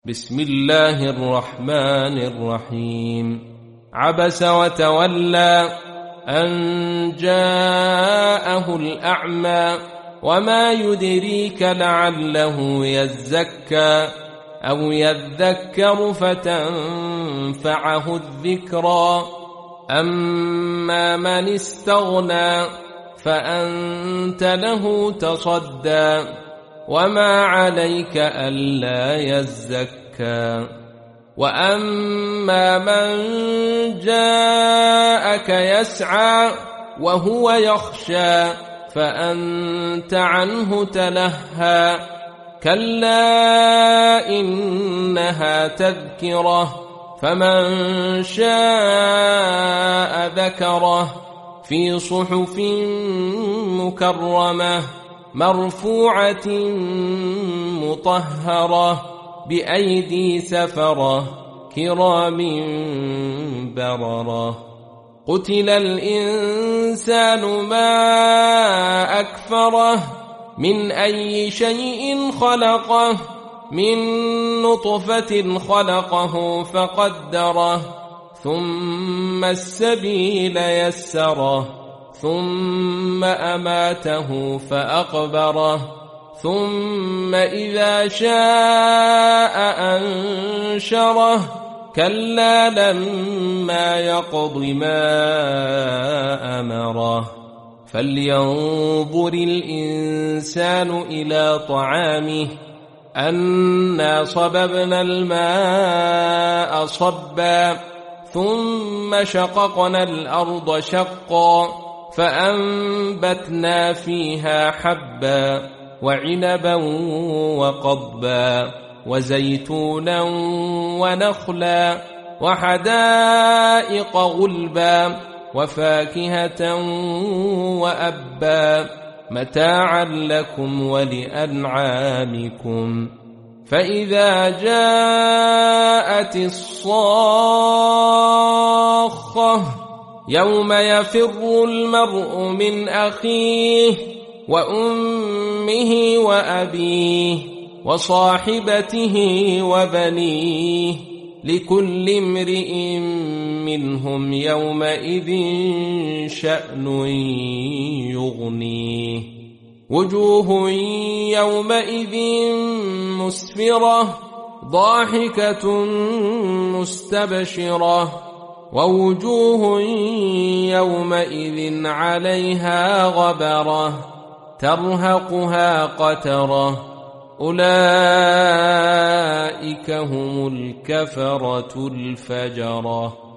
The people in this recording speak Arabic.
بسم الله الرحمن الرحيم. عبس وتولى أن جاءه الأعمى وما يدريك لعله يزكى أو يذكر فتنفعه الذكرى. أما من استغنى فأنت له تصدى وما عليك ألا يزكى. وأما من جاءك يسعى وهو يخشى فأنت عنه تلهى. كلا إنها تذكرة فمن شاء ذكره في صحف مكرمة مرفوعة مطهرة بأيدي سفرة كرام بررة. قتل الإنسان ما أكفره من أي شيء خلقه من نطفة خلقه فقدره ثم السبيل يسره ثم أماته فأقبره ثم إذا شاء أنشره. كلا لما يقض ما أمره. فلينظر الإنسان إلى طعامه أنا صببنا الماء صبا ثم شققنا الأرض شقا فأنبتنا فيها حبا وعنبا وقضبا وزيتونا ونخلا وحدائق غلبا وفاكهة وأبا متاعا لكم ولأنعامكم. فإذا جاءت الصاخة يوم يفر المرء من أخيه وأمه وأبيه وصاحبته وبنيه لكل امرئ منهم يومئذ شأن يغنيه. وجوه يومئذ مسفرة ضاحكة مستبشرة ووجوه يومئذ عليها غبرة ترهقها قترة أولئك هم الكفرة الفجرة.